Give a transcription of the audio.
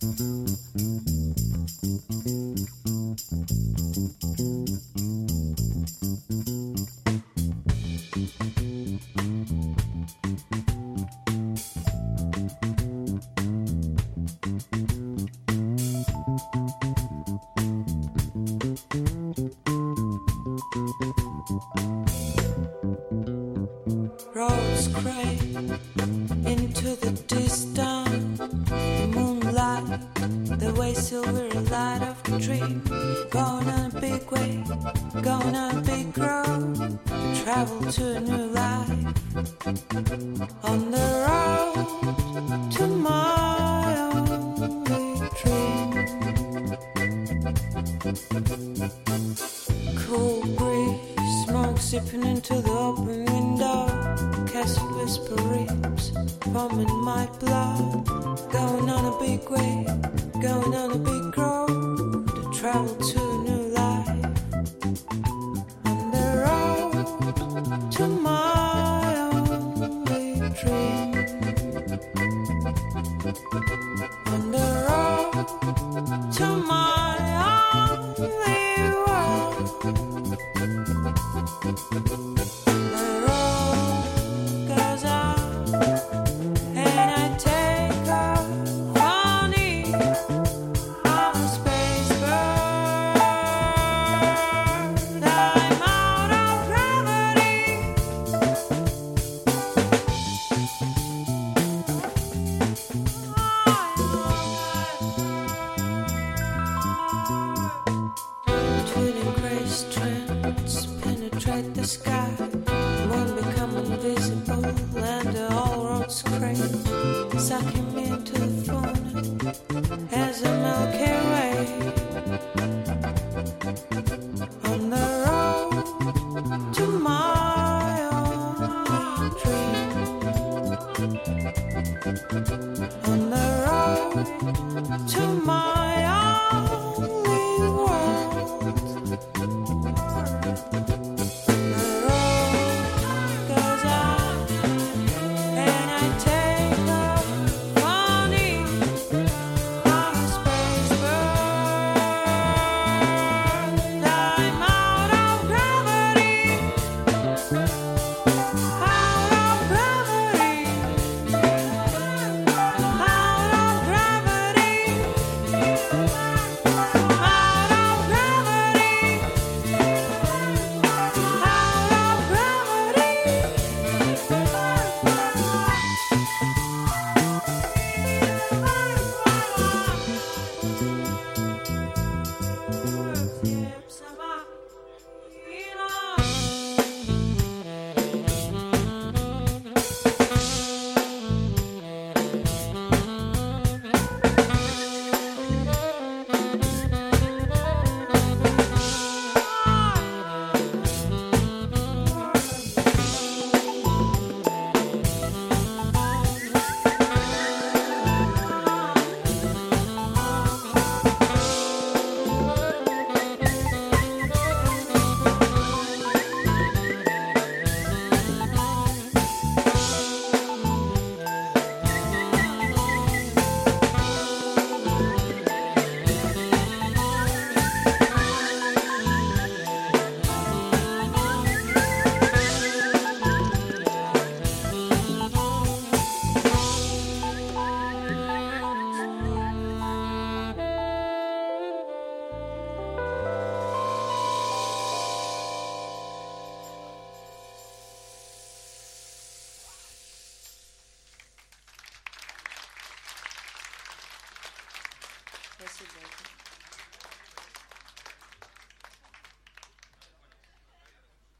Roads gray into the distance, the moonlight, the way silver light of a dream. Going on a big way, going on a big road, travel to a new life. On the road to my only dream. Cool breeze, smoke sipping into the open window. Castle whisper ribs, forming my blood. Going on a big way, going on a big road, to travel to a new life. On the road to my only dream. On the road to my only world. The road goes on, and I take a funny on a space bird. I'm out of gravity. Tweeting gray strands penetrate the sky. Moon become invisible and the whole road's crazy, sucking me into the phone as a Milky Way. On the road to my only dream. On the road to my only world. The road goes on, and I take a funny on a space bird. I'm out of gravity, out of gravity, out of gravity, out of gravity, out of Спасибо.